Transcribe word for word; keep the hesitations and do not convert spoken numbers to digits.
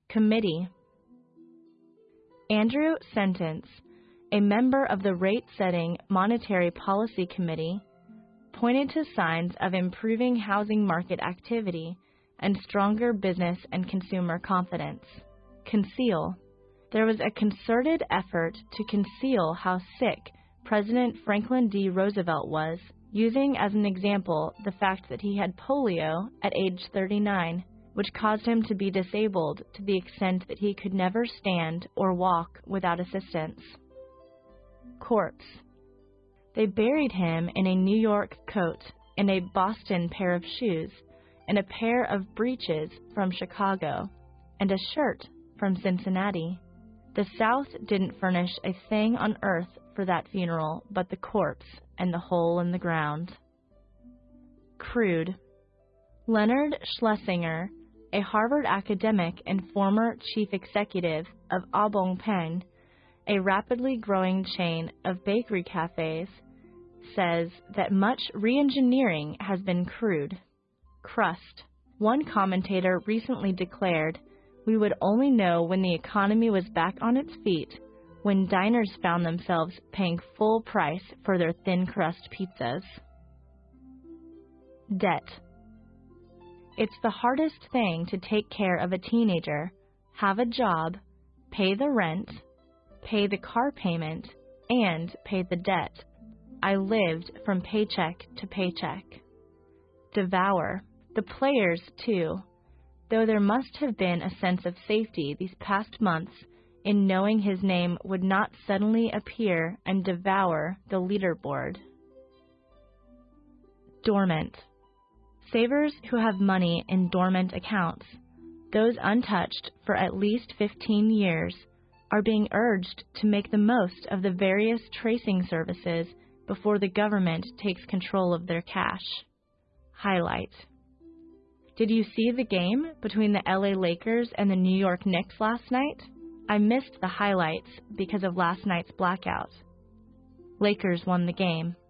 Committee. Andrew Sentence, a member of the Rate-Setting Monetary Policy Committee, pointed to signs of improving housing market activity and stronger business and consumer confidence. Conceal. There was a concerted effort to conceal how sick President Franklin D. Roosevelt was, using as an example the fact that he had polio at age thirty-nine, which caused him to be disabled to the extent that he could never stand or walk without assistance. Corpse. They buried him in a New York coat and a Boston pair of shoes and a pair of breeches from Chicago and a shirt from Cincinnati. The South didn't furnish a thing on earth for that funeral but the corpse and the hole in the ground. Crude. Leonard Schlesinger, a Harvard academic and former chief executive of A Bon Pain, a rapidly growing chain of bakery cafes, says that much re-engineering has been crude. Crust. One commentator recently declared, "We would only know when the economy was back on its feet, when diners found themselves paying full price for their thin crust pizzas." Debt. It's the hardest thing to take care of a teenager, have a job, pay the rent, pay the car payment, and pay the debt. I lived from paycheck to paycheck. Devour. The players, too, though there must have been a sense of safety these past months in knowing his name would not suddenly appear and devour the leaderboard. Dormant. Savers who have money in dormant accounts, those untouched for at least fifteen years, are being urged to make the most of the various tracing services before the government takes control of their cash. Highlight. Did you see the game between the L A Lakers and the New York Knicks last night? I missed the highlights because of last night's blackout. Lakers won the game.